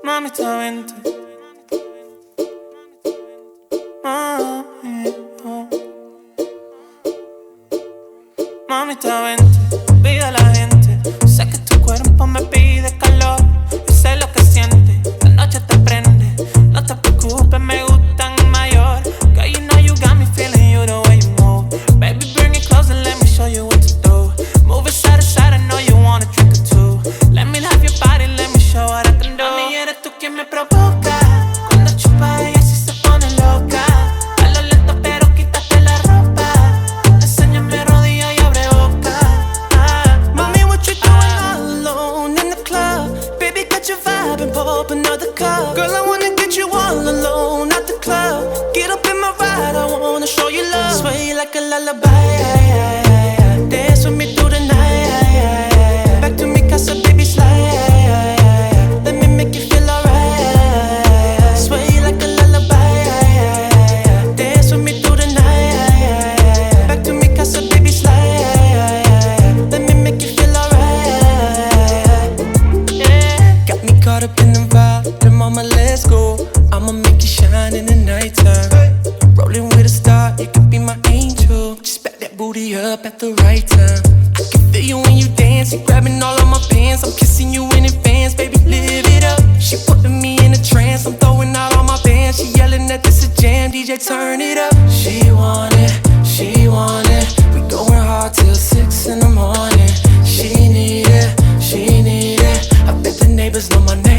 Mamita, vente. Mami, oh. Mamita, vente. Pide a la gente. Sé que tu cuerpo me pide calor. Yo sé lo que sientes. La noche te prende. No te preocupes, me gustan mayor. Girl, you know you got me feeling you the way you move. Baby, bring it close and let me show you what to do. Move it side to side, I know you wanna drink it too. Let me love your body, let me show what I can do. A mí eres tú quien me provoca. Cuando chupa ella sí se pone loca. A lo lento pero quítate la ropa. Enséñame rodilla y abre boca. Mommy, what you doing all alone in the club? Baby, got your vibe and pop another cup. Girl, I wanna get you all alone at the club. Get up in my ride, I wanna show you love. Sway like a lullaby. Dance with me through the night. Back to mi casa, baby, slide. Let me make you feel alright. Sway like a lullaby. Dance with me through the night. Back to mi casa, baby, slide. Let me make you feel alright. Yeah. Got me caught up in the vibe. Then mama, let's go. I'ma make you shine in the nighttime. Rolling with a star, you could be my angel. Just back that booty up at the right time. I can feel you when you dance. You're grabbing all of my pants. I'm kissing you in advance, baby, live it up. She putting me in a trance. I'm throwing out all my bands. She yelling that this a jam. DJ, turn it up. She want it, she want it. We going hard till 6 in the morning. She need it, she need it. I bet the neighbors know my name.